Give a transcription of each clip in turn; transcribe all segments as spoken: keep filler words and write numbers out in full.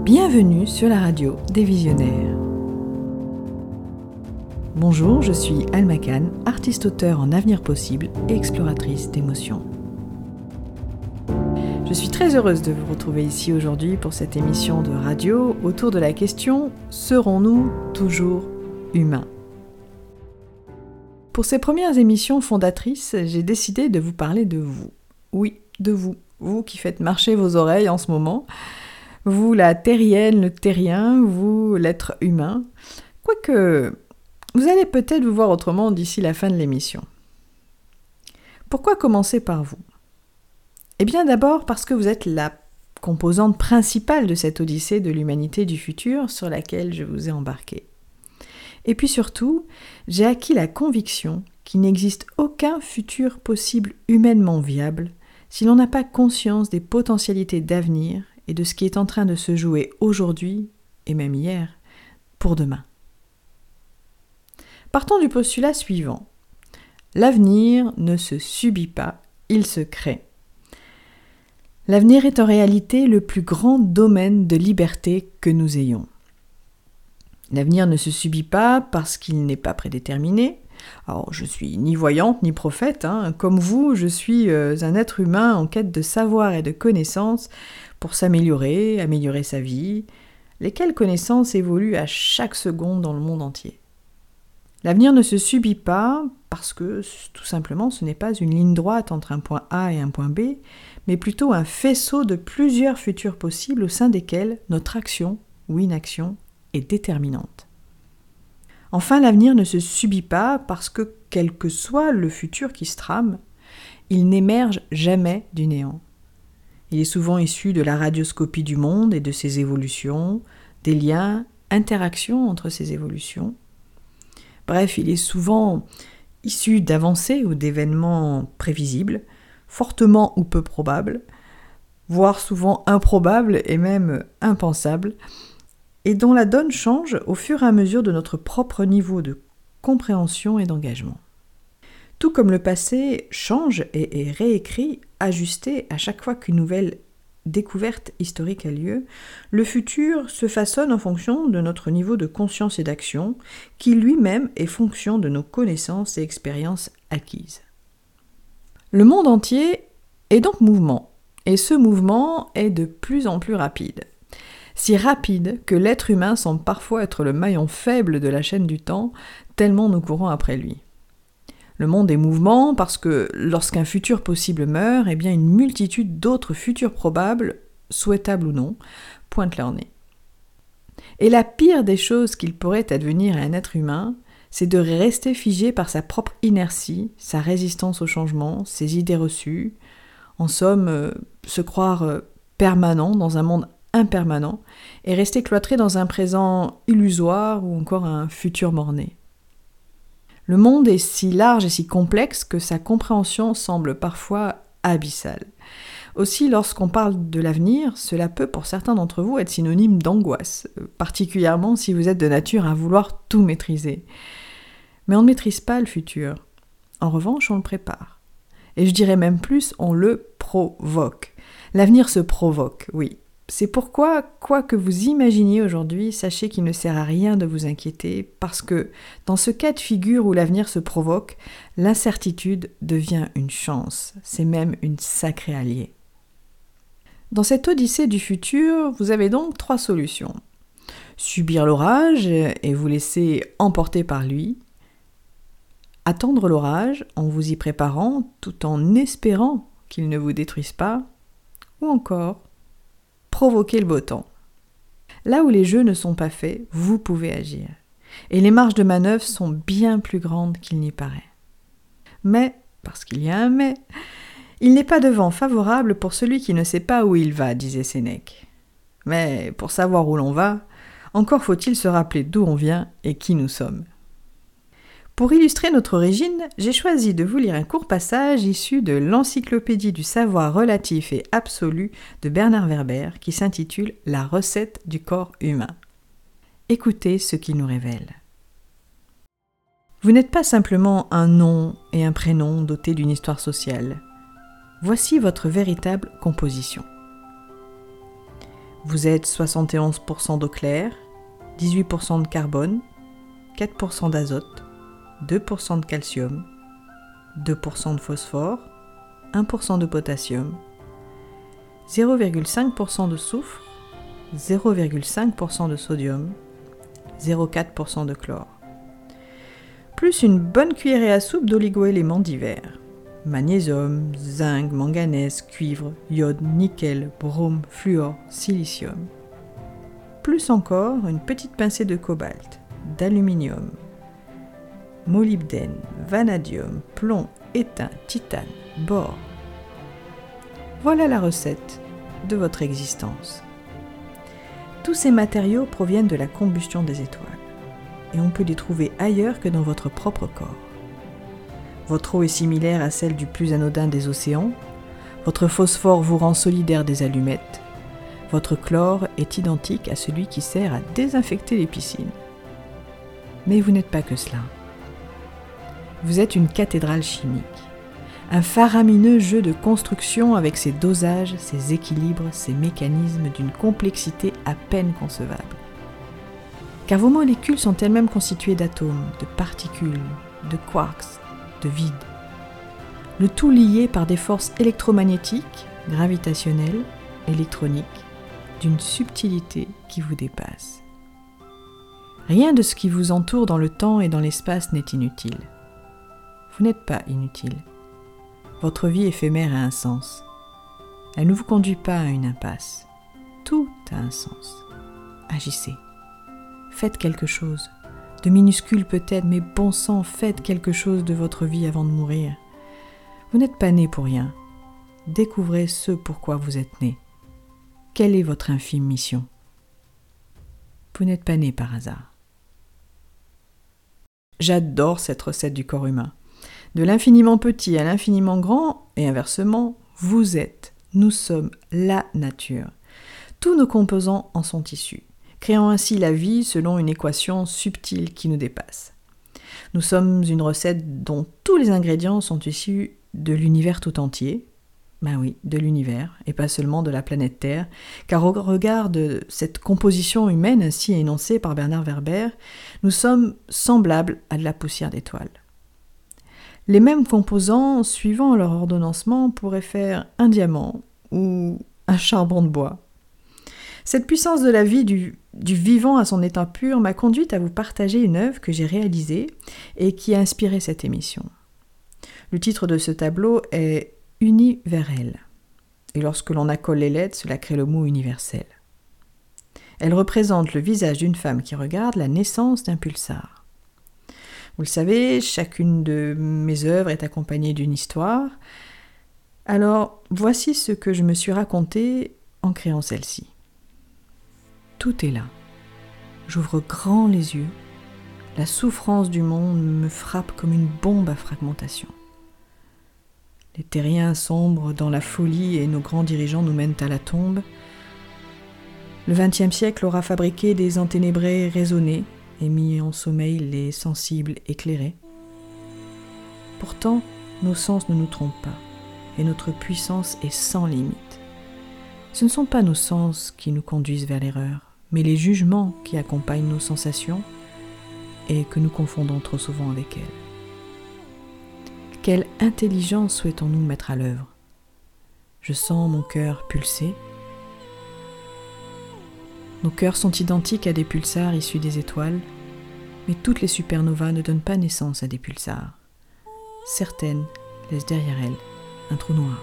Bienvenue sur la radio des visionnaires. Bonjour, je suis Alma Khan, artiste-auteur en avenir possible et exploratrice d'émotions. Je suis très heureuse de vous retrouver ici aujourd'hui pour cette émission de radio autour de la question « Serons-nous toujours humains ?» Pour ces premières émissions fondatrices, j'ai décidé de vous parler de vous. Oui, de vous. Vous qui faites marcher vos oreilles en ce moment. Vous, la terrienne, le terrien, vous, l'être humain. Quoique, vous allez peut-être vous voir autrement d'ici la fin de l'émission. Pourquoi commencer par vous ? Eh bien d'abord parce que vous êtes la composante principale de cette odyssée de l'humanité du futur sur laquelle je vous ai embarqué. Et puis surtout, j'ai acquis la conviction qu'il n'existe aucun futur possible humainement viable si l'on n'a pas conscience des potentialités d'avenir et de ce qui est en train de se jouer aujourd'hui, et même hier, pour demain. Partons du postulat suivant. L'avenir ne se subit pas, il se crée. L'avenir est en réalité le plus grand domaine de liberté que nous ayons. L'avenir ne se subit pas parce qu'il n'est pas prédéterminé. Alors, je suis ni voyante ni prophète, hein. Comme vous, je suis euh, un être humain en quête de savoir et de connaissances pour s'améliorer, améliorer sa vie, lesquelles connaissances évoluent à chaque seconde dans le monde entier. L'avenir ne se subit pas parce que, tout simplement, ce n'est pas une ligne droite entre un point A et un point B, mais plutôt un faisceau de plusieurs futurs possibles au sein desquels notre action ou inaction est déterminante. Enfin, l'avenir ne se subit pas parce que, quel que soit le futur qui se trame, il n'émerge jamais du néant. Il est souvent issu de la radioscopie du monde et de ses évolutions, des liens, interactions entre ces évolutions. Bref, il est souvent issu d'avancées ou d'événements prévisibles, fortement ou peu probables, voire souvent improbables et même impensables, et dont la donne change au fur et à mesure de notre propre niveau de compréhension et d'engagement. Tout comme le passé change et est réécrit, ajusté à chaque fois qu'une nouvelle découverte historique a lieu, le futur se façonne en fonction de notre niveau de conscience et d'action, qui lui-même est fonction de nos connaissances et expériences acquises. Le monde entier est donc mouvement, et ce mouvement est de plus en plus rapide. Si rapide que l'être humain semble parfois être le maillon faible de la chaîne du temps, tellement nous courons après lui. Le monde est mouvement parce que lorsqu'un futur possible meurt, eh bien une multitude d'autres futurs probables, souhaitables ou non, pointent leur nez. Et la pire des choses qu'il pourrait advenir à un être humain, c'est de rester figé par sa propre inertie, sa résistance au changement, ses idées reçues, en somme, euh, se croire euh, permanent dans un monde impermanent et rester cloîtré dans un présent illusoire ou encore un futur mort-né. Le monde est si large et si complexe que sa compréhension semble parfois abyssale. Aussi, lorsqu'on parle de l'avenir, cela peut pour certains d'entre vous être synonyme d'angoisse, particulièrement si vous êtes de nature à vouloir tout maîtriser. Mais on ne maîtrise pas le futur. En revanche, on le prépare. Et je dirais même plus, on le provoque. L'avenir se provoque, oui. C'est pourquoi, quoi que vous imaginiez aujourd'hui, sachez qu'il ne sert à rien de vous inquiéter, parce que, dans ce cas de figure où l'avenir se provoque, l'incertitude devient une chance, c'est même une sacrée alliée. Dans cette odyssée du futur, vous avez donc trois solutions. Subir l'orage et vous laisser emporter par lui, attendre l'orage en vous y préparant tout en espérant qu'il ne vous détruise pas, ou encore provoquer le beau temps. Là où les jeux ne sont pas faits, vous pouvez agir. Et les marges de manœuvre sont bien plus grandes qu'il n'y paraît. Mais, parce qu'il y a un mais, il n'est pas de vent favorable pour celui qui ne sait pas où il va, disait Sénèque. Mais pour savoir où l'on va, encore faut-il se rappeler d'où on vient et qui nous sommes. Pour illustrer notre origine, j'ai choisi de vous lire un court passage issu de l'Encyclopédie du savoir relatif et absolu de Bernard Werber qui s'intitule « La recette du corps humain ». Écoutez ce qu'il nous révèle. Vous n'êtes pas simplement un nom et un prénom dotés d'une histoire sociale. Voici votre véritable composition. Vous êtes soixante et onze pour cent d'eau claire, dix-huit pour cent de carbone, quatre pour cent d'azote, deux pour cent de calcium, deux pour cent de phosphore, un pour cent de potassium, zéro virgule cinq pour cent de soufre, zéro virgule cinq pour cent de sodium, zéro virgule quatre pour cent de chlore. Plus une bonne cuillerée à soupe d'oligo-éléments divers. Magnésium, zinc, manganèse, cuivre, iode, nickel, brome, fluor, silicium. Plus encore une petite pincée de cobalt, d'aluminium, molybdène, vanadium, plomb, étain, titane, bore. Voilà la recette de votre existence. Tous ces matériaux proviennent de la combustion des étoiles, et on peut les trouver ailleurs que dans votre propre corps. Votre eau est similaire à celle du plus anodin des océans, votre phosphore vous rend solidaire des allumettes, votre chlore est identique à celui qui sert à désinfecter les piscines. Mais vous n'êtes pas que cela. Vous êtes une cathédrale chimique, un faramineux jeu de construction avec ses dosages, ses équilibres, ses mécanismes d'une complexité à peine concevable. Car vos molécules sont elles-mêmes constituées d'atomes, de particules, de quarks, de vide. Le tout lié par des forces électromagnétiques, gravitationnelles, électroniques, d'une subtilité qui vous dépasse. Rien de ce qui vous entoure dans le temps et dans l'espace n'est inutile. Vous n'êtes pas inutile. Votre vie éphémère a un sens. Elle ne vous conduit pas à une impasse. Tout a un sens. Agissez. Faites quelque chose. De minuscule peut-être, mais bon sang, faites quelque chose de votre vie avant de mourir. Vous n'êtes pas né pour rien. Découvrez ce pourquoi vous êtes né. Quelle est votre infime mission ? Vous n'êtes pas né par hasard. J'adore cette recette du corps humain. De l'infiniment petit à l'infiniment grand, et inversement, vous êtes, nous sommes la nature. Tous nos composants en sont issus, créant ainsi la vie selon une équation subtile qui nous dépasse. Nous sommes une recette dont tous les ingrédients sont issus de l'univers tout entier. Ben oui, de l'univers, et pas seulement de la planète Terre, car au regard de cette composition humaine ainsi énoncée par Bernard Werber, nous sommes semblables à de la poussière d'étoiles. Les mêmes composants, suivant leur ordonnancement, pourraient faire un diamant ou un charbon de bois. Cette puissance de la vie du, du vivant à son état pur m'a conduite à vous partager une œuvre que j'ai réalisée et qui a inspiré cette émission. Le titre de ce tableau est « Universel ». Et lorsque l'on accole les lettres, cela crée le mot « universel ». Elle représente le visage d'une femme qui regarde la naissance d'un pulsar. Vous le savez, chacune de mes œuvres est accompagnée d'une histoire. Alors, voici ce que je me suis raconté en créant celle-ci. Tout est là. J'ouvre grand les yeux. La souffrance du monde me frappe comme une bombe à fragmentation. Les terriens sombrent dans la folie et nos grands dirigeants nous mènent à la tombe. Le vingtième siècle aura fabriqué des enténébrés raisonnés et mis en sommeil les sensibles éclairés. Pourtant, nos sens ne nous trompent pas et notre puissance est sans limite. Ce ne sont pas nos sens qui nous conduisent vers l'erreur, mais les jugements qui accompagnent nos sensations et que nous confondons trop souvent avec elles. Quelle intelligence souhaitons-nous mettre à l'œuvre ? Je sens mon cœur pulser. Nos cœurs sont identiques à des pulsars issus des étoiles, mais toutes les supernovas ne donnent pas naissance à des pulsars. Certaines laissent derrière elles un trou noir.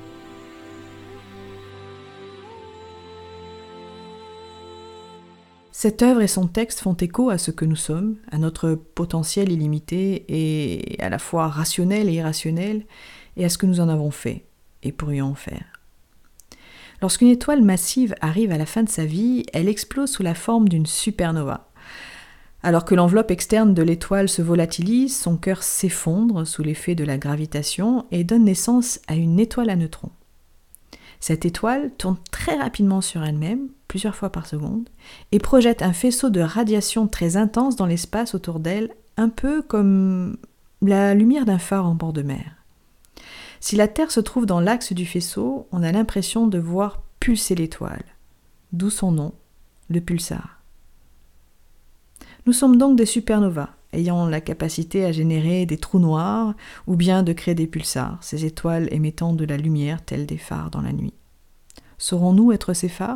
Cette œuvre et son texte font écho à ce que nous sommes, à notre potentiel illimité et à la fois rationnel et irrationnel, et à ce que nous en avons fait et pourrions en faire. Lorsqu'une étoile massive arrive à la fin de sa vie, elle explose sous la forme d'une supernova. Alors que l'enveloppe externe de l'étoile se volatilise, son cœur s'effondre sous l'effet de la gravitation et donne naissance à une étoile à neutrons. Cette étoile tourne très rapidement sur elle-même, plusieurs fois par seconde, et projette un faisceau de radiation très intense dans l'espace autour d'elle, un peu comme la lumière d'un phare en bord de mer. Si la Terre se trouve dans l'axe du faisceau, on a l'impression de voir pulser l'étoile. d'où son nom, le pulsar. Nous sommes donc des supernovas, ayant la capacité à générer des trous noirs ou bien de créer des pulsars, ces étoiles émettant de la lumière telles des phares dans la nuit. Saurons-nous être ces phares ?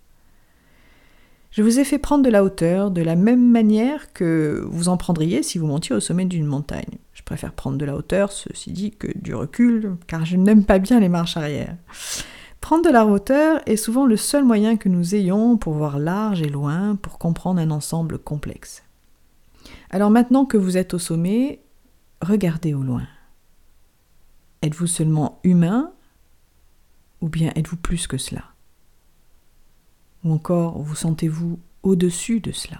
Je vous ai fait prendre de la hauteur de la même manière que vous en prendriez si vous montiez au sommet d'une montagne. Je préfère prendre de la hauteur, ceci dit, que du recul, car je n'aime pas bien les marches arrière. Prendre de la hauteur est souvent le seul moyen que nous ayons pour voir large et loin, pour comprendre un ensemble complexe. Alors maintenant que vous êtes au sommet, regardez au loin. Êtes-vous seulement humain ou bien êtes-vous plus que cela ? Ou encore, vous sentez-vous au-dessus de cela ?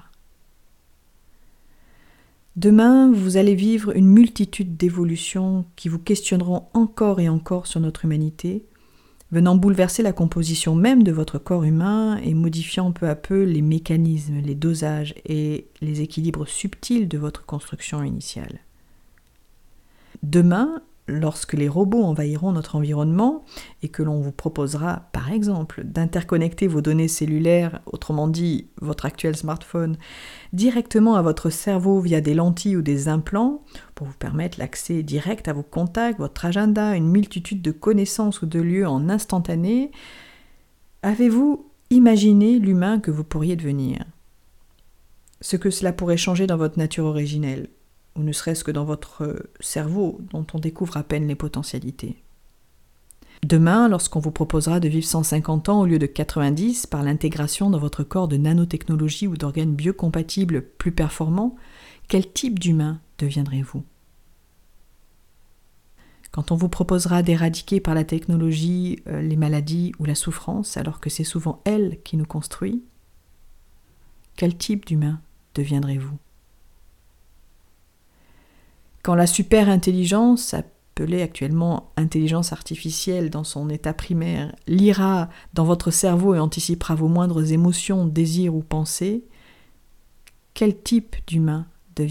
Demain, vous allez vivre une multitude d'évolutions qui vous questionneront encore et encore sur notre humanité, venant bouleverser la composition même de votre corps humain et modifiant peu à peu les mécanismes, les dosages et les équilibres subtils de votre construction initiale. Demain, lorsque les robots envahiront notre environnement et que l'on vous proposera, par exemple, d'interconnecter vos données cellulaires, autrement dit votre actuel smartphone, directement à votre cerveau via des lentilles ou des implants, pour vous permettre l'accès direct à vos contacts, votre agenda, une multitude de connaissances ou de lieux en instantané, avez-vous imaginé l'humain que vous pourriez devenir ? Ce que cela pourrait changer dans votre nature originelle, ou ne serait-ce que dans votre cerveau dont on découvre à peine les potentialités. Demain, lorsqu'on vous proposera de vivre cent cinquante ans au lieu de quatre-vingt-dix par l'intégration dans votre corps de nanotechnologies ou d'organes biocompatibles plus performants, quel type d'humain deviendrez-vous ? Quand on vous proposera d'éradiquer par la technologie euh, les maladies ou la souffrance, alors que c'est souvent elle qui nous construit, quel type d'humain deviendrez-vous ? Quand la super-intelligence, appelée actuellement intelligence artificielle dans son état primaire, lira dans votre cerveau et anticipera vos moindres émotions, désirs ou pensées, quel type d'humain deviendrez-vous ?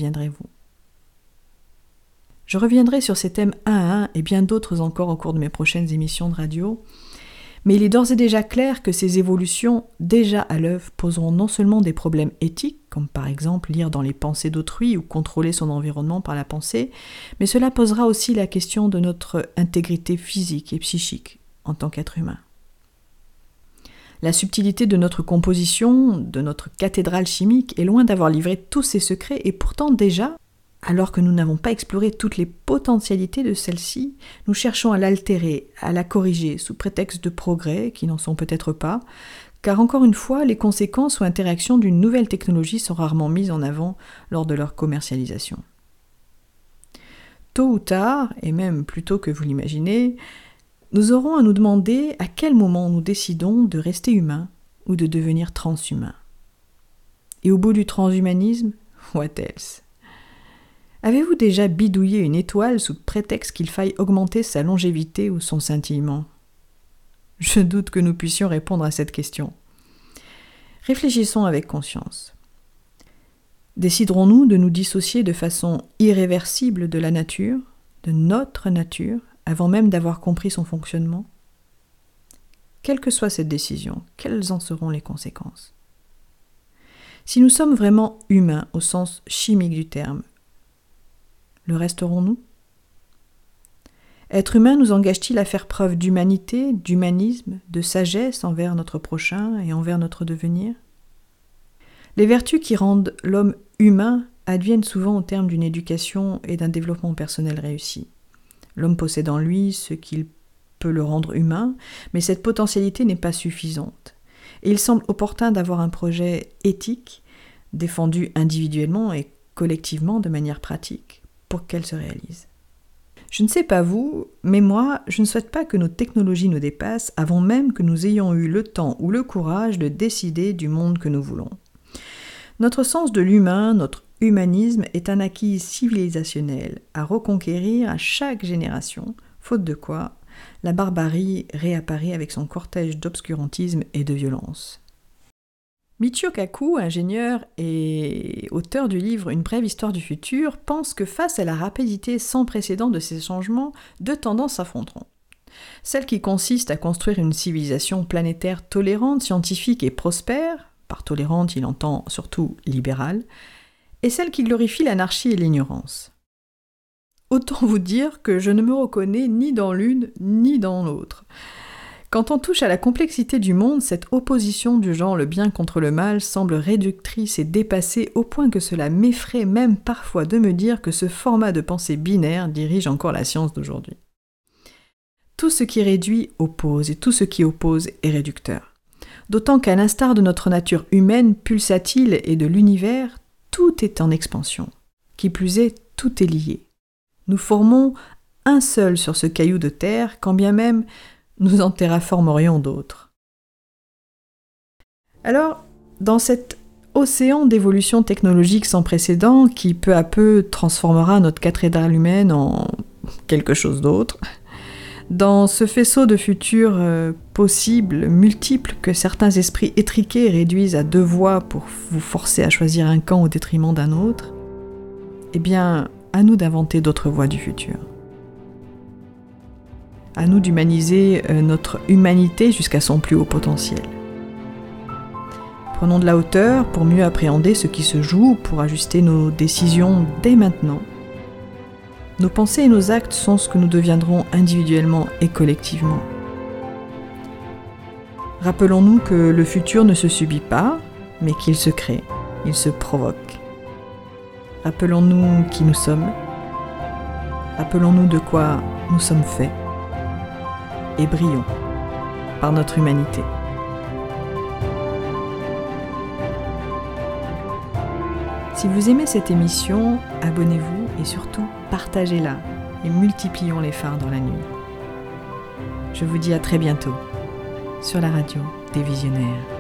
Je reviendrai sur ces thèmes un à un et bien d'autres encore au cours de mes prochaines émissions de radio, mais il est d'ores et déjà clair que ces évolutions, déjà à l'œuvre, poseront non seulement des problèmes éthiques, comme par exemple lire dans les pensées d'autrui ou contrôler son environnement par la pensée, mais cela posera aussi la question de notre intégrité physique et psychique en tant qu'être humain. La subtilité de notre composition, de notre cathédrale chimique, est loin d'avoir livré tous ses secrets et pourtant déjà, alors que nous n'avons pas exploré toutes les potentialités de celle-ci, nous cherchons à l'altérer, à la corriger, sous prétexte de progrès, qui n'en sont peut-être pas, car encore une fois, les conséquences ou interactions d'une nouvelle technologie sont rarement mises en avant lors de leur commercialisation. Tôt ou tard, et même plus tôt que vous l'imaginez, nous aurons à nous demander à quel moment nous décidons de rester humains ou de devenir transhumains. Et au bout du transhumanisme, what else ? Avez-vous déjà bidouillé une étoile sous prétexte qu'il faille augmenter sa longévité ou son scintillement ? Je doute que nous puissions répondre à cette question. Réfléchissons avec conscience. Déciderons-nous de nous dissocier de façon irréversible de la nature, de notre nature, avant même d'avoir compris son fonctionnement ? Quelle que soit cette décision, quelles en seront les conséquences ? Si nous sommes vraiment humains au sens chimique du terme, le resterons-nous ? Être humain nous engage-t-il à faire preuve d'humanité, d'humanisme, de sagesse envers notre prochain et envers notre devenir ? Les vertus qui rendent l'homme humain adviennent souvent au terme d'une éducation et d'un développement personnel réussi. L'homme possède en lui ce qu'il peut le rendre humain, mais cette potentialité n'est pas suffisante. Et il semble opportun d'avoir un projet éthique, défendu individuellement et collectivement de manière pratique, pour qu'elle se réalise. Je ne sais pas vous, mais moi, je ne souhaite pas que nos technologies nous dépassent avant même que nous ayons eu le temps ou le courage de décider du monde que nous voulons. Notre sens de l'humain, notre humanisme est un acquis civilisationnel à reconquérir à chaque génération, faute de quoi la barbarie réapparaît avec son cortège d'obscurantisme et de violence. Michio Kaku, ingénieur et auteur du livre Une brève histoire du futur, pense que face à la rapidité sans précédent de ces changements, deux tendances s'affronteront. Celle qui consiste à construire une civilisation planétaire tolérante, scientifique et prospère, par tolérante il entend surtout libérale, et celle qui glorifie l'anarchie et l'ignorance. Autant vous dire que je ne me reconnais ni dans l'une ni dans l'autre. Quand on touche à la complexité du monde, cette opposition du genre le bien contre le mal semble réductrice et dépassée au point que cela m'effraie même parfois de me dire que ce format de pensée binaire dirige encore la science d'aujourd'hui. Tout ce qui réduit oppose et tout ce qui oppose est réducteur. D'autant qu'à l'instar de notre nature humaine pulsatile et de l'univers, tout est en expansion. Qui plus est, tout est lié. Nous formons un seul sur ce caillou de terre, quand bien même nous en terraformerions d'autres. Alors, dans cet océan d'évolution technologique sans précédent qui peu à peu transformera notre cathédrale humaine en quelque chose d'autre, dans ce faisceau de futurs euh, possibles, multiples, que certains esprits étriqués réduisent à deux voies pour vous forcer à choisir un camp au détriment d'un autre, eh bien, à nous d'inventer d'autres voies du futur. À nous d'humaniser euh, notre humanité jusqu'à son plus haut potentiel. Prenons de la hauteur pour mieux appréhender ce qui se joue, pour ajuster nos décisions dès maintenant. Nos pensées et nos actes sont ce que nous deviendrons individuellement et collectivement. Rappelons-nous que le futur ne se subit pas, mais qu'il se crée, il se provoque. Rappelons-nous qui nous sommes. Rappelons-nous de quoi nous sommes faits. Et brillons par notre humanité. Si vous aimez cette émission, abonnez-vous et surtout partagez-la et multiplions les phares dans la nuit. Je vous dis à très bientôt sur la radio des visionnaires.